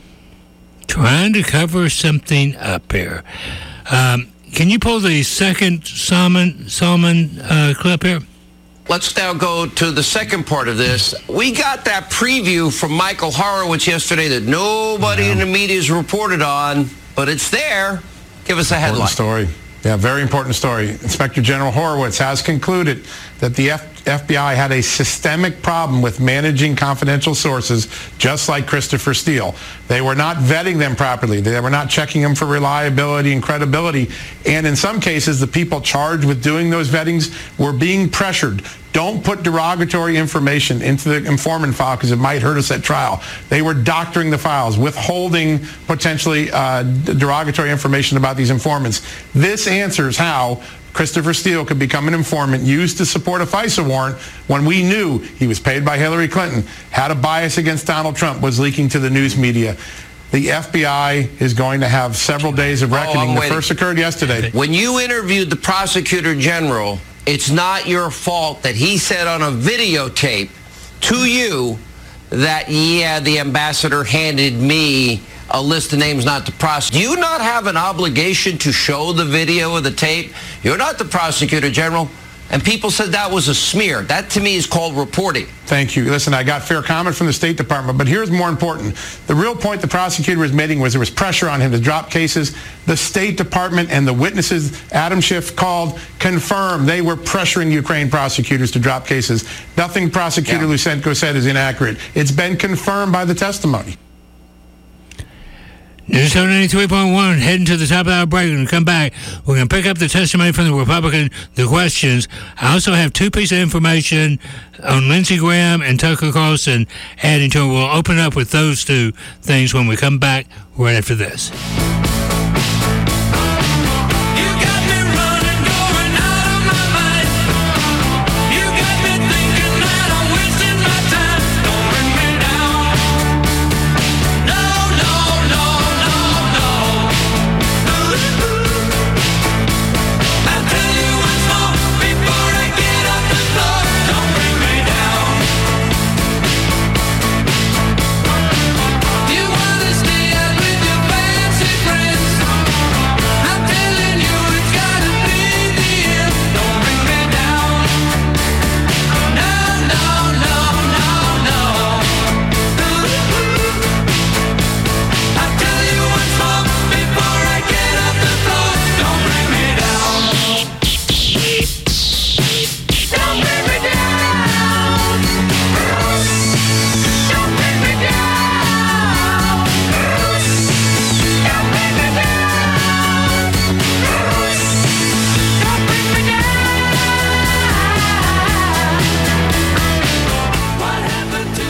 Trying to cover something up here. Can you pull the second Salmon clip here? Let's now go to the second part of this. We got that preview from Michael Horowitz yesterday that nobody in the media has reported on, but it's there. Give us a headline. Important story. Yeah, very important story. Inspector General Horowitz has concluded that the FBI had a systemic problem with managing confidential sources, just like Christopher Steele. They were not vetting them properly. They were not checking them for reliability and credibility. And in some cases, the people charged with doing those vettings were being pressured. Don't put derogatory information into the informant file because it might hurt us at trial. They were doctoring the files, withholding potentially derogatory information about these informants. This answers how Christopher Steele could become an informant used to support a FISA warrant when we knew he was paid by Hillary Clinton, had a bias against Donald Trump, was leaking to the news media. The FBI is going to have several days of reckoning. The first occurred yesterday. When you interviewed the prosecutor general, it's not your fault that he said on a videotape to you that, yeah, the ambassador handed me a list of names not to prosecute. Do you not have an obligation to show the video of the tape? You're not the prosecutor general. And people said that was a smear. That, to me, is called reporting. Thank you. Listen, I got fair comment from the State Department, but here's more important. The real point the prosecutor was making was there was pressure on him to drop cases. The State Department and the witnesses Adam Schiff called confirmed they were pressuring Ukraine prosecutors to drop cases. Nothing Prosecutor Lutsenko said is inaccurate. It's been confirmed by the testimony. News 93.1, heading to the top of our break. We're going to come back. We're going to pick up the testimony from the Republican, the questions. I also have two pieces of information on Lindsey Graham and Tucker Carlson adding to it. We'll open up with those two things when we come back right after this.